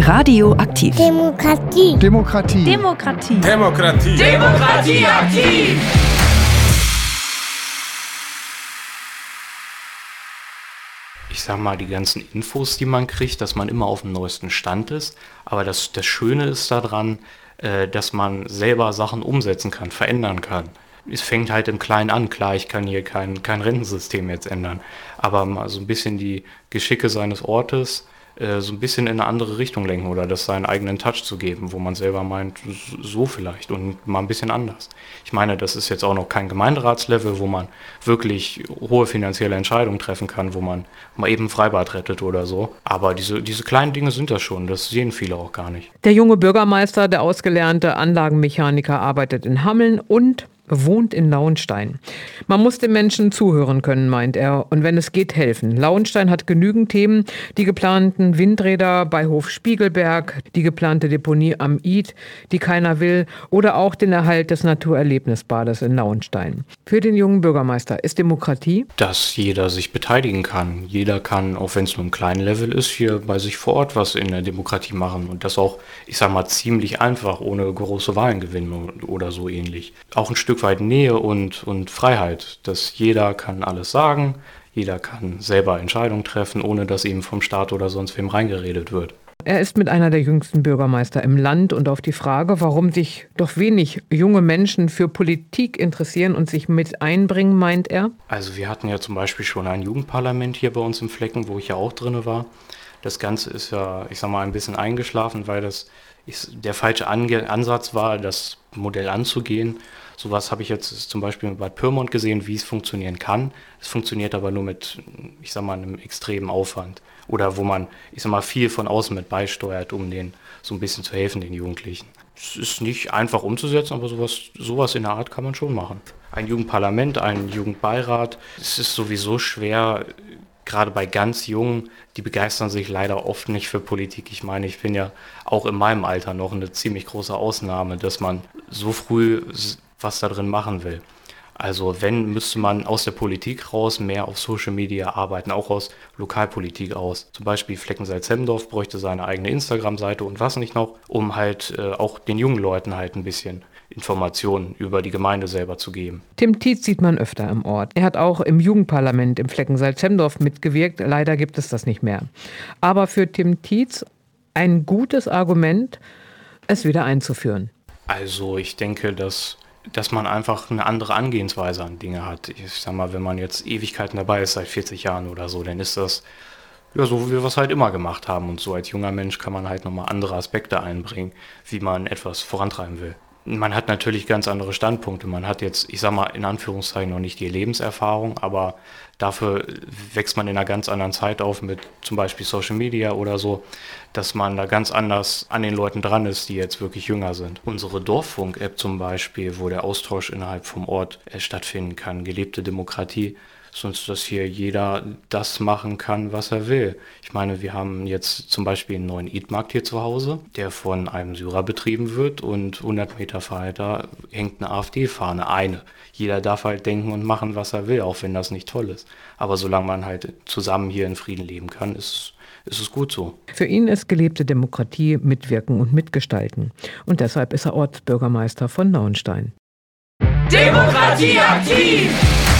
Radioaktiv. Demokratie. Demokratie. Demokratie. Demokratie. Demokratie aktiv! Ich sag mal, die ganzen Infos, die man kriegt, dass man immer auf dem neuesten Stand ist. Aber das Schöne ist daran, dass man selber Sachen umsetzen kann, verändern kann. Es fängt halt im Kleinen an. Klar, ich kann hier kein Rentensystem jetzt ändern. Aber mal so ein bisschen die Geschicke seines Ortes so ein bisschen in eine andere Richtung lenken oder das seinen eigenen Touch zu geben, wo man selber meint, so vielleicht und mal ein bisschen anders. Ich meine, das ist jetzt auch noch kein Gemeinderatslevel, wo man wirklich hohe finanzielle Entscheidungen treffen kann, wo man mal eben ein Freibad rettet oder so. Aber diese kleinen Dinge sind das schon, das sehen viele auch gar nicht. Der junge Bürgermeister, der ausgelernte Anlagenmechaniker, arbeitet in Hameln und wohnt in Lauenstein. Man muss den Menschen zuhören können, meint er, und wenn es geht, helfen. Lauenstein hat genügend Themen, die geplanten Windräder bei Hof Spiegelberg, die geplante Deponie am Id, die keiner will, oder auch den Erhalt des Naturerlebnisbades in Lauenstein. Für den jungen Bürgermeister ist Demokratie, dass jeder sich beteiligen kann. Jeder kann, auch wenn es nur im kleinen Level ist, hier bei sich vor Ort was in der Demokratie machen und das auch, ich sag mal, ziemlich einfach, ohne große Wahlen gewinnen oder so ähnlich. Auch ein Stück weit Nähe und Freiheit, dass jeder kann alles sagen, jeder kann selber Entscheidungen treffen, ohne dass ihm vom Staat oder sonst wem reingeredet wird. Er ist mit einer der jüngsten Bürgermeister im Land und auf die Frage, warum sich doch wenig junge Menschen für Politik interessieren und sich mit einbringen, meint er. Also wir hatten ja zum Beispiel schon ein Jugendparlament hier bei uns im Flecken, wo ich ja auch drin war. Das Ganze ist ja, ich sag mal, ein bisschen eingeschlafen, weil das der falsche Ansatz war, das Modell anzugehen. Sowas habe ich jetzt zum Beispiel in Bad Pyrmont gesehen, wie es funktionieren kann. Es funktioniert aber nur mit, ich sag mal, einem extremen Aufwand. Oder wo man, ich sag mal, viel von außen mit beisteuert, um denen so ein bisschen zu helfen, den Jugendlichen. Es ist nicht einfach umzusetzen, aber sowas in der Art kann man schon machen. Ein Jugendparlament, ein Jugendbeirat, es ist sowieso schwer, gerade bei ganz Jungen, die begeistern sich leider oft nicht für Politik. Ich meine, ich bin ja auch in meinem Alter noch eine ziemlich große Ausnahme, dass man so früh was da drin machen will. Also wenn, müsste man aus der Politik raus mehr auf Social Media arbeiten, auch aus Lokalpolitik aus. Zum Beispiel Fleckensalz-Hemmendorf bräuchte seine eigene Instagram-Seite und was nicht noch, um halt auch den jungen Leuten halt ein bisschen Informationen über die Gemeinde selber zu geben. Tim Tietz sieht man öfter im Ort. Er hat auch im Jugendparlament im Fleckensalz-Hemmendorf mitgewirkt. Leider gibt es das nicht mehr. Aber für Tim Tietz ein gutes Argument, es wieder einzuführen. Also ich denke, dass man einfach eine andere Angehensweise an Dinge hat. Ich sag mal, wenn man jetzt Ewigkeiten dabei ist, seit 40 Jahren oder so, dann ist das ja so, wie wir es halt immer gemacht haben. Und so als junger Mensch kann man halt nochmal andere Aspekte einbringen, wie man etwas vorantreiben will. Man hat natürlich ganz andere Standpunkte. Man hat jetzt, ich sag mal, in Anführungszeichen noch nicht die Lebenserfahrung, aber dafür wächst man in einer ganz anderen Zeit auf mit zum Beispiel Social Media oder so, dass man da ganz anders an den Leuten dran ist, die jetzt wirklich jünger sind. Unsere Dorffunk-App zum Beispiel, wo der Austausch innerhalb vom Ort stattfinden kann, gelebte Demokratie, sonst dass hier jeder das machen kann, was er will. Ich meine, wir haben jetzt zum Beispiel einen neuen Eatmarkt hier zu Hause, der von einem Syrer betrieben wird und 100 Meter weiter hängt eine AfD-Fahne, eine. Jeder darf halt denken und machen, was er will, auch wenn das nicht toll ist. Aber solange man halt zusammen hier in Frieden leben kann, ist es gut so. Für ihn ist gelebte Demokratie mitwirken und mitgestalten. Und deshalb ist er Ortsbürgermeister von Lauenstein. Demokratie aktiv!